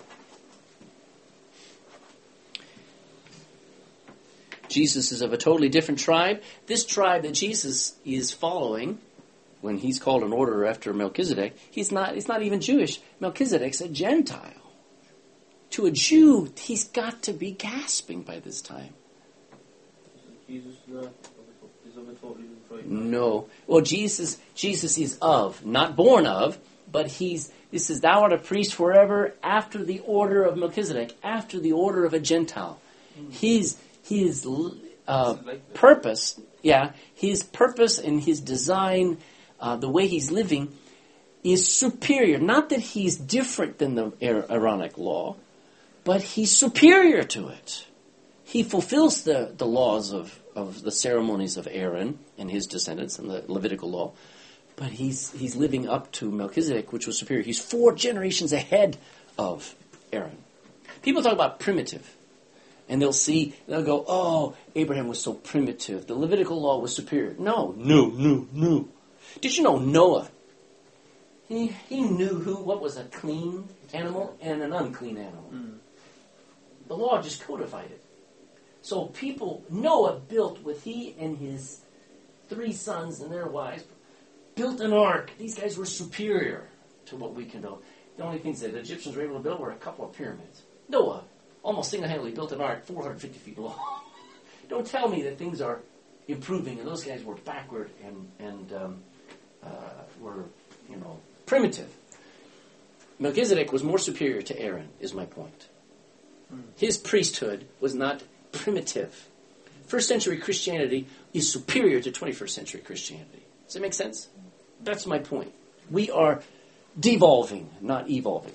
[SPEAKER 1] Jesus is of a totally different tribe. This tribe that Jesus is following, when he's called an order after Melchizedek, he's not, he's not even Jewish. Melchizedek's a Gentile. To a Jew, he's got to be gasping by this time.
[SPEAKER 4] Jesus is not is of a totally different tribe.
[SPEAKER 1] No. Well, Jesus Jesus is of, not born of, but he's, this is, thou art a priest forever after the order of Melchizedek, after the order of a Gentile. His, his uh, purpose, yeah, his purpose and his design, uh, the way he's living, is superior. Not that he's different than the Aaronic law, but he's superior to it. He fulfills the, the laws of, of the ceremonies of Aaron and his descendants and the Levitical law, but he's he's living up to Melchizedek, which was superior. He's four generations ahead of Aaron. People talk about primitive, and they'll see, they'll go, oh, Abraham was so primitive. The Levitical law was superior. No, no, no, no. Did you know Noah? He he knew who what was a clean animal and an unclean animal.
[SPEAKER 2] Mm.
[SPEAKER 1] The law just codified it. So people, Noah built with he and his three sons and their wives, built an ark. These guys were superior to what we can do. The only things that the Egyptians were able to build were a couple of pyramids. Noah almost single-handedly built an ark four hundred fifty feet long. Don't tell me that things are improving and those guys were backward and, and um, uh, were, you know, primitive. Melchizedek was more superior to Aaron, is my point. His priesthood was not primitive. First century Christianity is superior to twenty-first century Christianity. Does that make sense? That's my point. We are devolving, not evolving.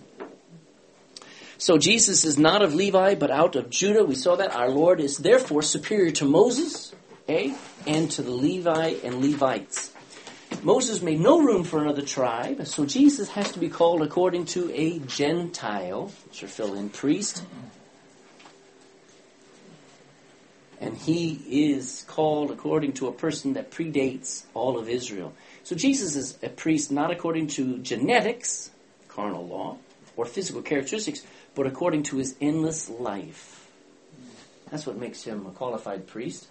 [SPEAKER 1] So Jesus is not of Levi, but out of Judah. We saw that. Our Lord is therefore superior to Moses, eh, and to the Levi and Levites. Moses made no room for another tribe, so Jesus has to be called according to a Gentile, which are fill in priest. And he is called according to a person that predates all of Israel. So Jesus is a priest not according to genetics, carnal law, or physical characteristics, but according to his endless life. That's what makes him a qualified priest.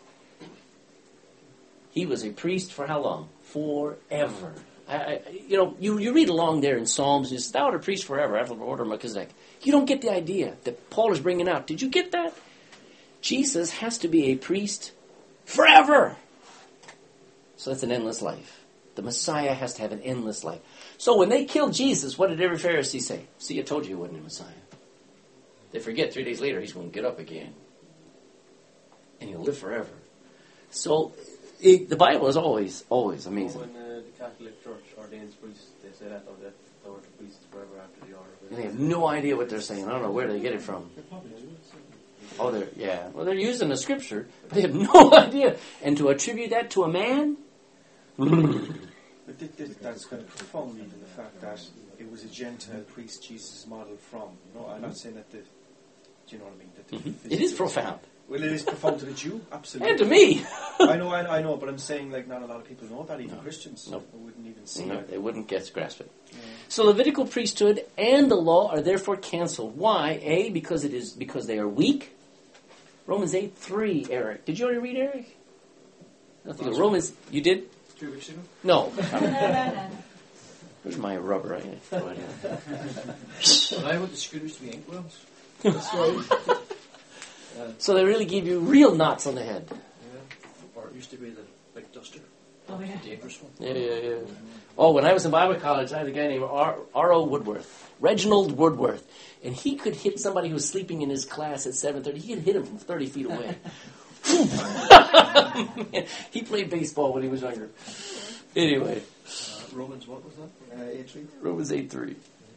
[SPEAKER 1] He was a priest for how long? Forever. I, I, you know, you, you read along there in Psalms, you say, thou art a priest forever after the order of Melchizedek. You don't get the idea that Paul is bringing out. Did you get that? Jesus has to be a priest forever. So that's an endless life. The Messiah has to have an endless life. So when they killed Jesus, what did every Pharisee say? See, I told you he wasn't a Messiah. They forget three days later he's going to get up again. And he'll live forever. So it, the Bible is always, always amazing.
[SPEAKER 4] When uh, the Catholic Church ordains priests, they say that, don't they? They were the priests forever after the order.
[SPEAKER 1] And they have no idea what they're saying. I don't know where they get it from. Oh, they're, yeah. Well, they're using the scripture, but they have no idea. And to attribute that to a man?
[SPEAKER 2] But th- th- that's kind of profound, even the fact that it was a Gentile priest Jesus modeled from. You know, I'm not saying that the, do you know what I mean? That the
[SPEAKER 1] Mm-hmm. It is profound.
[SPEAKER 2] Well, it is profound to the Jew, absolutely.
[SPEAKER 1] And to me.
[SPEAKER 2] I know, I, I know, but I'm saying like not a lot of people know that, even
[SPEAKER 1] No.
[SPEAKER 2] Christians.
[SPEAKER 1] Nope.
[SPEAKER 2] Wouldn't even see
[SPEAKER 1] No,
[SPEAKER 2] it.
[SPEAKER 1] they wouldn't get grasp it.
[SPEAKER 2] Yeah.
[SPEAKER 1] So Levitical priesthood and the law are therefore canceled. Why? A, because it is because they are weak. Romans eight three, Eric. Did you already read, Eric? I think
[SPEAKER 6] Last
[SPEAKER 1] Romans, you did?
[SPEAKER 6] Two weeks ago?
[SPEAKER 1] No.
[SPEAKER 7] No, no, no.
[SPEAKER 1] Where's my rubber? I have no idea.
[SPEAKER 6] Well, I want the scooters to be inkwells. That's right. Uh,
[SPEAKER 1] So they really give you real knots on the head.
[SPEAKER 6] yeah. Or it used to be the big duster.
[SPEAKER 7] Oh, yeah.
[SPEAKER 6] Dangerous one.
[SPEAKER 1] Yeah, yeah, yeah. Oh, when I was in Bible college, I had a guy named R. R.O. Woodworth, Reginald Woodworth, and he could hit somebody who was sleeping in his class at seven thirty. He could hit him from thirty feet away. He played baseball when he was younger. Anyway,
[SPEAKER 6] Uh, Romans, what was that?
[SPEAKER 2] Uh, eight three.
[SPEAKER 1] Romans eight three.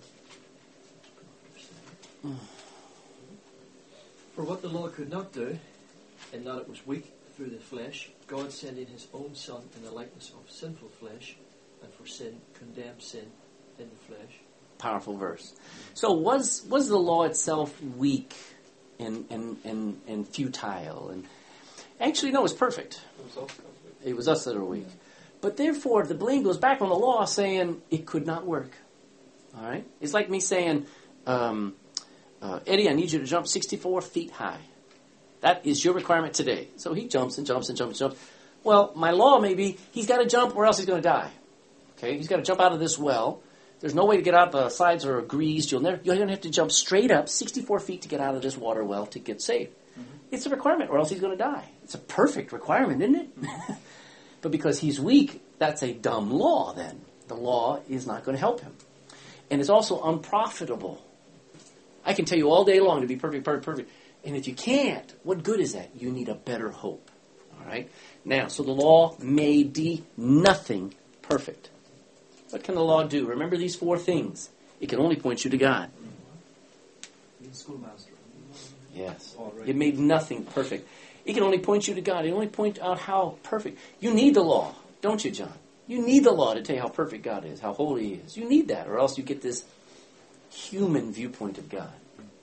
[SPEAKER 6] For what the law could not do, in that it was weak through the flesh, God sending his own Son in the likeness of sinful flesh, and for sin, condemned sin in the flesh.
[SPEAKER 1] Powerful verse. So was was the law itself weak and and, and, and futile? And actually, no, it was perfect.
[SPEAKER 3] It was us,
[SPEAKER 1] It was us that are weak. But therefore, the blame goes back on the law saying it could not work. All right? It's like me saying, um, uh, Eddie, I need you to jump sixty-four feet high. That is your requirement today. So he jumps and jumps and jumps and jumps. Well, my law may be he's got to jump or else he's going to die. Okay? He's got to jump out of this well. There's no way to get out. The sides are greased. You'll never, you're going to have to jump straight up sixty-four feet to get out of this water well to get saved. Mm-hmm. It's a requirement or else he's going to die. It's a perfect requirement, isn't it? But because he's weak, that's a dumb law then. The law is not going to help him. And it's also unprofitable. I can tell you all day long to be perfect, perfect, perfect. And if you can't, what good is that? You need a better hope. All right? Now, so the law made the nothing perfect. What can the law do? Remember these four things. It can only point you to God.
[SPEAKER 6] Schoolmaster.
[SPEAKER 1] Yes.
[SPEAKER 2] All right.
[SPEAKER 1] It made nothing perfect. It can only point you to God. It only point out how perfect. You need the law, don't you, John? You need the law to tell you how perfect God is, how holy He is. You need that, or else you get this human viewpoint of God.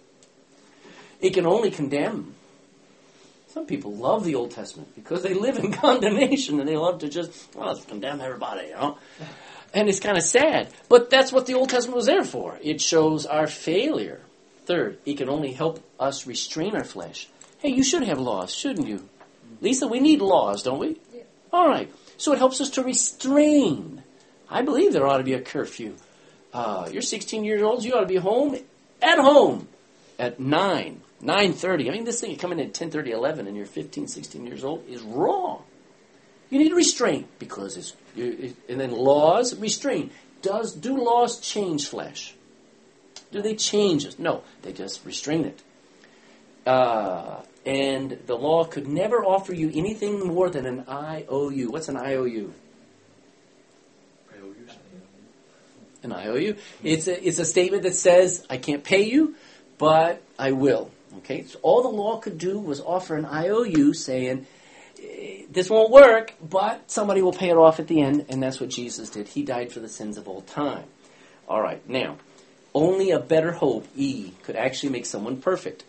[SPEAKER 1] It can only condemn. Some people love the Old Testament because they live in condemnation and they love to just, well, let's condemn everybody, you know. And it's kind of sad. But that's what the Old Testament was there for. It shows our failure. Third, it can only help us restrain our flesh. Hey, you should have laws, shouldn't you? Lisa, we need laws, don't we?
[SPEAKER 7] Yeah.
[SPEAKER 1] All right. So it helps us to restrain. I believe there ought to be a curfew. Uh, you're sixteen years old, you ought to be home, at home, at nine, nine thirty. I mean, this thing coming in at ten thirty, eleven, and you're fifteen, sixteen years old is wrong. You need restraint because it's, it, and then laws, restrain. Does, do laws change flesh? Do they change us? No, they just restrain it. Uh, and the law could never offer you anything more than an I O U. What's an I O U?
[SPEAKER 6] I owe you something.
[SPEAKER 1] An I O U. It's a, it's a statement that says, I can't pay you, but I will. Okay? So all the law could do was offer an I O U saying, eh, this won't work, but somebody will pay it off at the end, and that's what Jesus did. He died for the sins of all time. All right, now, only a better hope, E, could actually make someone perfect.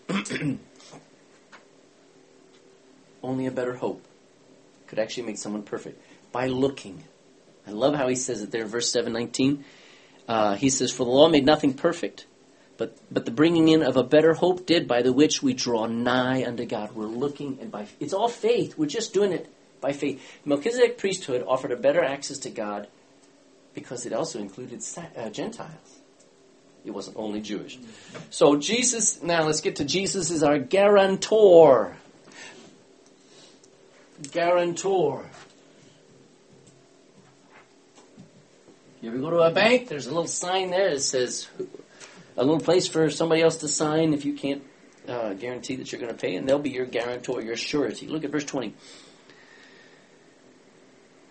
[SPEAKER 1] Only a better hope could actually make someone perfect. By looking. I love how he says it there in verse seven nineteen. Uh, he says, for the law made nothing perfect, but, but the bringing in of a better hope did, by the which we draw nigh unto God. We're looking, and by it's all faith. We're just doing it by faith. Melchizedek priesthood offered a better access to God because it also included uh, Gentiles. It wasn't only Jewish. So Jesus, now let's get to Jesus is our guarantor. Guarantor. You ever go to a bank, there's a little sign there that says, a little place for somebody else to sign if you can't uh, guarantee that you're going to pay, and they'll be your guarantor, your surety. Look at verse twenty.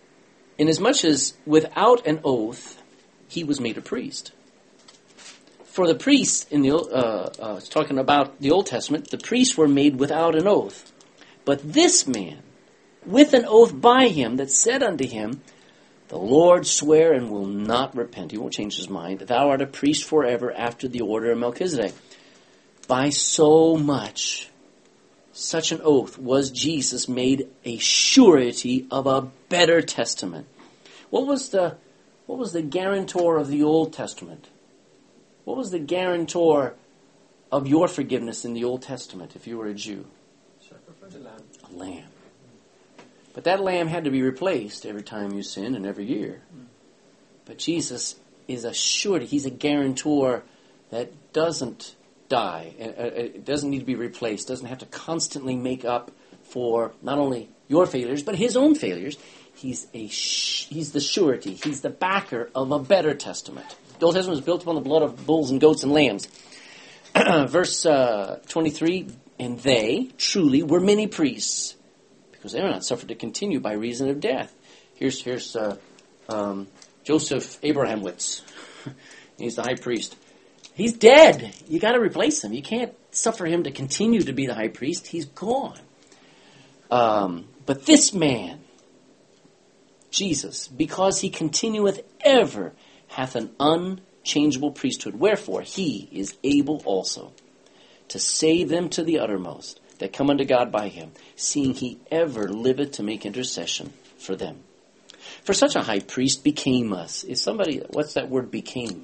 [SPEAKER 1] Inasmuch as without an oath he was made a priest, For the priests, in the uh, uh, it's talking about the Old Testament, the priests were made without an oath. But this man, with an oath by him, that said unto him, the Lord swear and will not repent. He won't change his mind. Thou art a priest forever after the order of Melchizedek. By so much, such an oath, was Jesus made a surety of a better testament. What was the what was the guarantor of the Old Testament? What was the guarantor of your forgiveness in the Old Testament if you were a Jew?
[SPEAKER 6] Sacrifice.
[SPEAKER 2] The lamb.
[SPEAKER 1] A lamb. But that lamb had to be replaced every time you sin and every year. But Jesus is a surety. He's a guarantor that doesn't die. It doesn't need to be replaced. Doesn't have to constantly make up for not only your failures, but his own failures. He's a sh- he's the surety. He's the backer of a better testament. The Old Testament was built upon the blood of bulls and goats and lambs. Verse uh, twenty-three, and they truly were many priests, because they were not suffered to continue by reason of death. Here's here's uh, um, Joseph Abrahamowitz. He's the high priest. He's dead. You got to replace him. You can't suffer him to continue to be the high priest. He's gone. Um, but this man, Jesus, because he continueth ever, hath an unchangeable priesthood. Wherefore he is able also to save them to the uttermost that come unto God by him, seeing he ever liveth to make intercession for them. For such a high priest became us. Is somebody, what's that word became?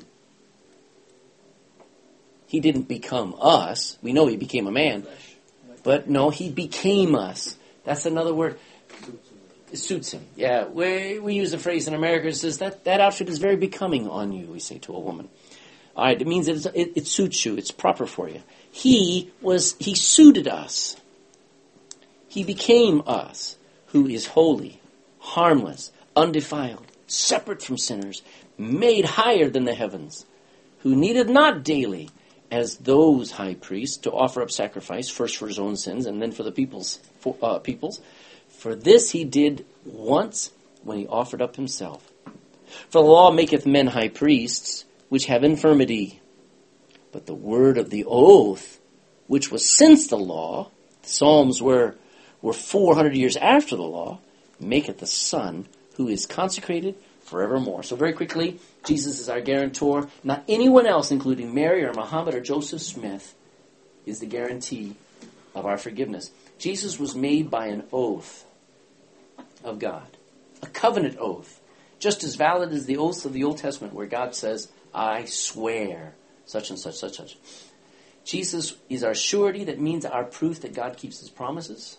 [SPEAKER 1] He didn't become us. We know he became a man. But no, he became us. That's another word. It suits him. Yeah, we, we use a phrase in America that says that, that outfit is very becoming on you, we say to a woman. All right, it means that it's, it, it suits you. It's proper for you. He was, he suited us. He became us, who is holy, harmless, undefiled, separate from sinners, made higher than the heavens, who needed not daily, as those high priests, to offer up sacrifice, first for his own sins and then for the people's. For, uh, people's. For this he did once when he offered up himself. For the law maketh men high priests, which have infirmity. But the word of the oath, which was since the law, the Psalms were, were four hundred years after the law, maketh the Son, who is consecrated forevermore. So very quickly, Jesus is our guarantor. Not anyone else, including Mary or Muhammad or Joseph Smith, is the guarantee of our forgiveness. Jesus was made by an oath of God, a covenant oath, just as valid as the oaths of the Old Testament, where God says, I swear such and such, such, such. Jesus is our surety. That means our proof that God keeps his promises.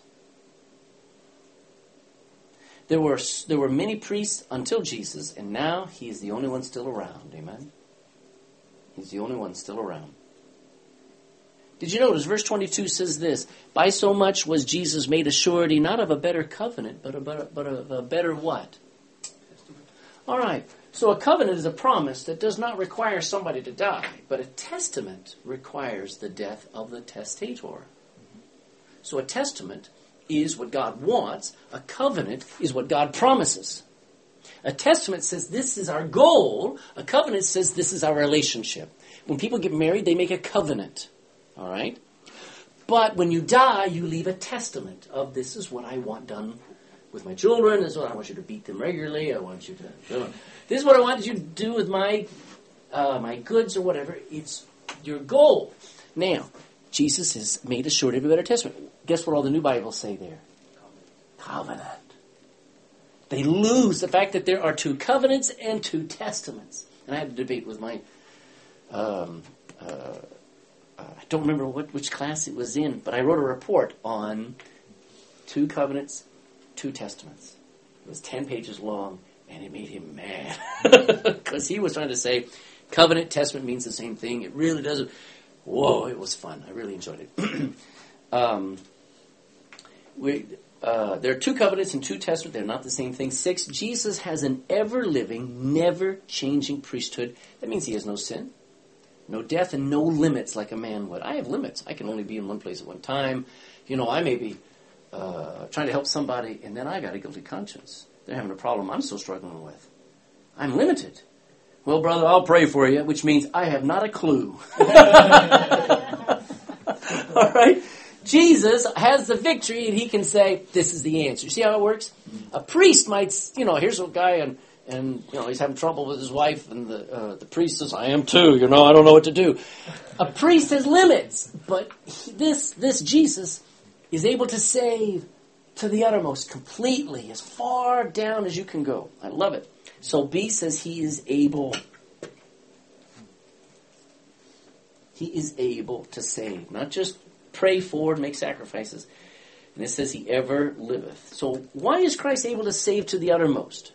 [SPEAKER 1] There were there were many priests until Jesus, and now he is the only one still around. Amen? He's the only one still around. Did you notice verse twenty-two says this, by so much was Jesus made a surety, not of a better covenant, but, a, but of a better what? Testament. All right. So a covenant is a promise that does not require somebody to die, but a testament requires the death of the testator. So a testament is what God wants. A covenant is what God promises. A testament says this is our goal. A covenant says this is our relationship. When people get married, they make a covenant. All right? But when you die, you leave a testament of this is what I want done with my children. This is what I want you to beat them regularly. I want you to... You know, this is what I want you to do with my uh, my goods or whatever. It's your goal. Now, Jesus has made a surety of a better testament. Guess what all the new Bibles say there? Covenant. They lose the fact that there are two covenants and two testaments. And I had a debate with my... Um, uh, I don't remember what which class it was in, but I wrote a report on two covenants, two testaments. It was ten pages long, and it made him mad. Because he was trying to say, covenant, testament means the same thing. It really doesn't. Whoa, it was fun. I really enjoyed it. um, we, uh, there are two covenants and two testaments. They're not the same thing. Six, Jesus has an ever-living, never-changing priesthood. That means he has no sin, no death, and no limits like a man would. I have limits. I can only be in one place at one time. You know, I may be uh, trying to help somebody, and then I got a guilty conscience. They're having a problem I'm still struggling with. I'm limited. Well, brother, I'll pray for you, which means I have not a clue. All right? Jesus has the victory, and he can say, this is the answer. See how it works? A priest might, you know, here's a guy, and, and you know, he's having trouble with his wife, and the, uh, the priest says, I am too, you know, I don't know what to do. A priest has limits, but he, this, this Jesus is able to save to the uttermost, completely, as far down as you can go. I love it. So B says he is able. He is able to save, not just pray for and make sacrifices. And it says he ever liveth. So why is Christ able to save to the uttermost?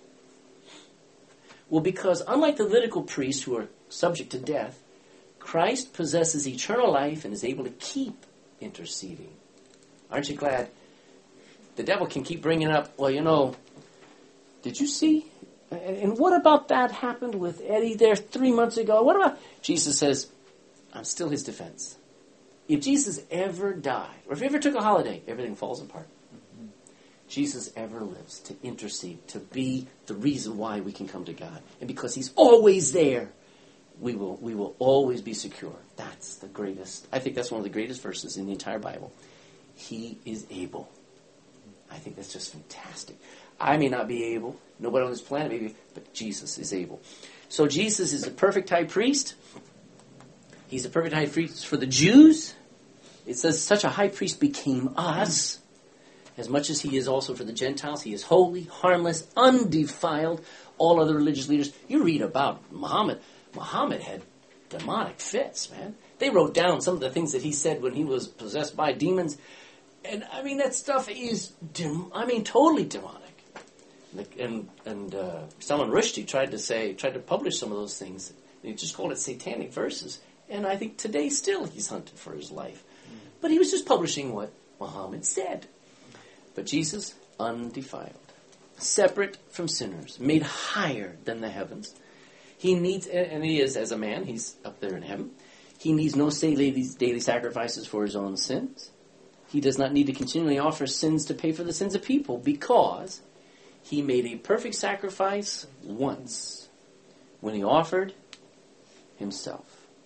[SPEAKER 1] Well, because unlike the Levitical priests who are subject to death, Christ possesses eternal life and is able to keep interceding. Aren't you glad? The devil can keep bringing up, well, you know, did you see? And what about that happened with Eddie there three months ago? What about? Jesus says, I'm still his defense. If Jesus ever died, or if he ever took a holiday, everything falls apart. Mm-hmm. Jesus ever lives to intercede, to be the reason why we can come to God. And because he's always there, we will we will always be secure. That's the greatest. I think that's one of the greatest verses in the entire Bible. He is able. I think that's just fantastic. I may not be able. Nobody on this planet may be, but Jesus is able. So Jesus is a perfect high priest. He's a perfect high priest for the Jews. It says such a high priest became us. As much as he is also for the Gentiles. He is holy, harmless, undefiled. All other religious leaders. You read about Muhammad. Muhammad had demonic fits, man. They wrote down some of the things that he said when he was possessed by demons. And, I mean, that stuff is, dem- I mean, totally demonic. And and uh, Salman Rushdie tried to say, tried to publish some of those things. He just called it satanic verses. And I think today still he's hunted for his life. Mm. But he was just publishing what Muhammad said. But Jesus, undefiled, separate from sinners, made higher than the heavens. He needs, and he is as a man, he's up there in heaven. He needs no daily sacrifices for his own sins. He does not need to continually offer sins to pay for the sins of people because he made a perfect sacrifice once when he offered himself.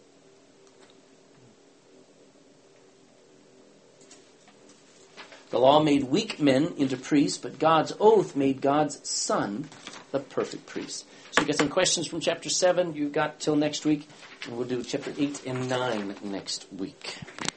[SPEAKER 1] The law made weak men into priests, but God's oath made God's Son the perfect priest. So you got some questions from chapter seven. You've got till next week. And we'll do chapter eight and nine next week.